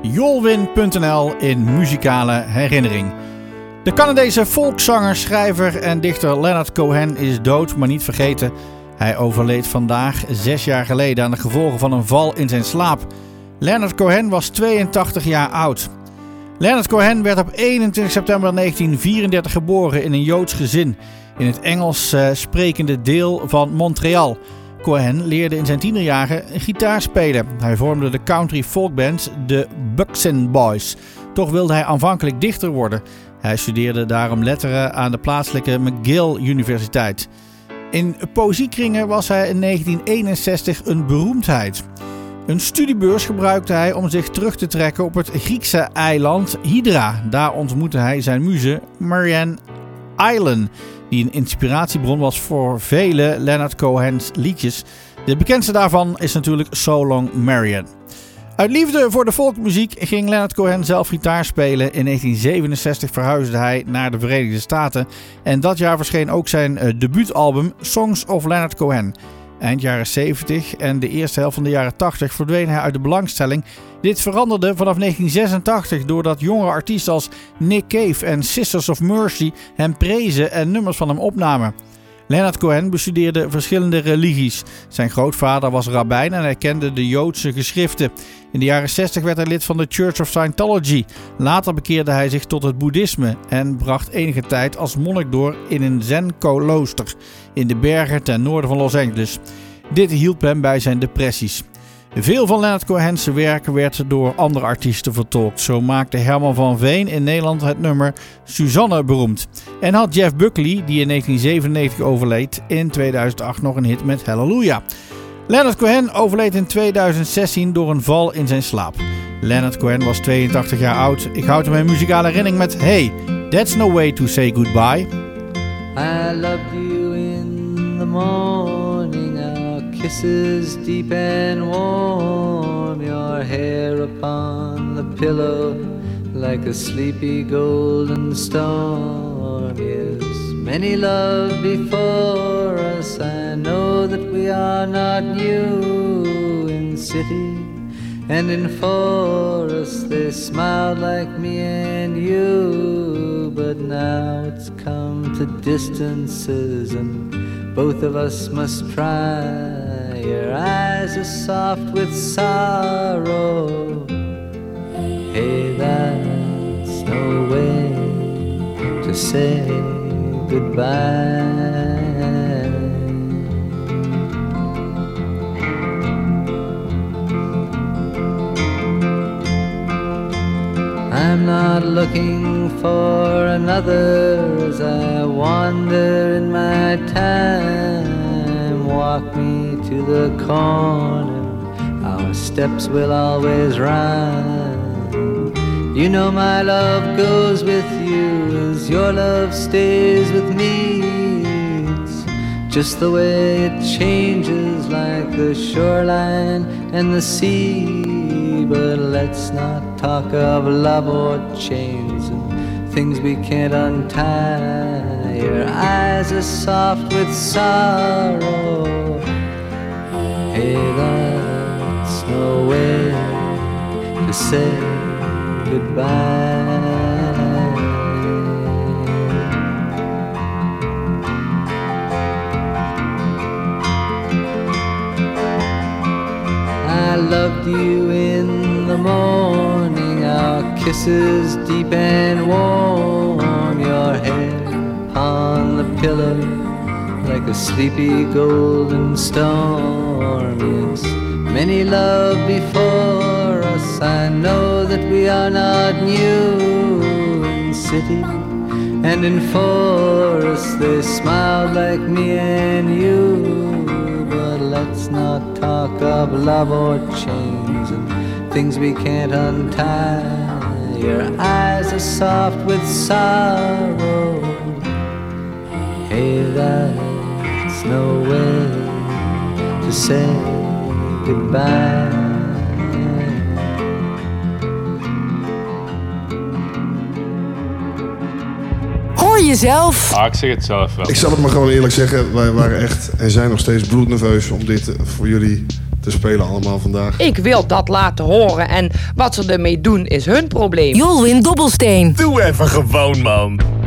Jolwin.nl in muzikale herinnering. De Canadese volkszanger, schrijver en dichter Leonard Cohen is dood, maar niet vergeten. Hij overleed vandaag 6 jaar geleden aan de gevolgen van een val in zijn slaap. Leonard Cohen was 82 jaar oud. Leonard Cohen werd op 21 september 1934 geboren in een Joods gezin in het Engels sprekende deel van Montreal. Cohen leerde in zijn tienerjaren gitaar spelen. Hij vormde de country folkband de Buxton Boys. Toch wilde hij aanvankelijk dichter worden. Hij studeerde daarom letteren aan de plaatselijke McGill Universiteit. In poëziekringen was hij in 1961 een beroemdheid. Een studiebeurs gebruikte hij om zich terug te trekken op het Griekse eiland Hydra. Daar ontmoette hij zijn muze Marianne Island, die een inspiratiebron was voor vele Leonard Cohen's liedjes. De bekendste daarvan is natuurlijk So Long Marianne. Uit liefde voor de folkmuziek ging Leonard Cohen zelf gitaar spelen. In 1967 verhuisde hij naar de Verenigde Staten en dat jaar verscheen ook zijn debuutalbum Songs of Leonard Cohen. Eind jaren 70 en de eerste helft van de jaren 80 verdween hij uit de belangstelling. Dit veranderde vanaf 1986 doordat jongere artiesten als Nick Cave en Sisters of Mercy hem prezen en nummers van hem opnamen. Leonard Cohen bestudeerde verschillende religies. Zijn grootvader was rabbijn en hij kende de Joodse geschriften. In de jaren 60 werd hij lid van de Church of Scientology. Later bekeerde hij zich tot het boeddhisme en bracht enige tijd als monnik door in een zen-klooster in de bergen ten noorden van Los Angeles. Dit hielp hem bij zijn depressies. Veel van Leonard Cohen's werk werd door andere artiesten vertolkt. Zo maakte Herman van Veen in Nederland het nummer Suzanne beroemd. En had Jeff Buckley, die in 1997 overleed, in 2008 nog een hit met Hallelujah. Leonard Cohen overleed in 2016 door een val in zijn slaap. Leonard Cohen was 82 jaar oud. Ik houd hem in muzikale herinnering met Hey, That's No Way To Say Goodbye. I loved you in the morning, our kisses deep and warm, your hair upon the pillow like a sleepy golden storm. Yes, many love before us, I know that we are not new. In city and in forest they smiled like me and you, but now it's come to distances and both of us must try. Your eyes are soft with sorrow. Hey, that's no way to say goodbye. I'm not looking for another as I wander in my time. Walk me to the corner, our steps will always rhyme. You know my love goes with you as your love stays with me. It's just the way it changes like the shoreline and the sea. But let's not talk of love or chains and things we can't untie. Your eyes are soft with sorrow. Hey, that's no way to say goodbye. I loved you in the morning, our kisses deep and warm, your head upon the pillow like a sleepy golden storm. Yes, many love before us, I know that we are not new. In city and in forest they smiled like me and you, but let's not talk of love or chains and things we can't untie. Your eyes are soft with sorrow. Hey, that's no way to say goodbye. Hoor jezelf. Ah, ik zeg het zelf wel. Ik zal het maar gewoon eerlijk zeggen. Wij waren echt en zijn nog steeds bloednerveus om dit voor jullie te spelen allemaal vandaag. Ik wil dat laten horen en wat ze ermee doen is hun probleem. Jolwin Dobbelsteen. Doe even gewoon, man.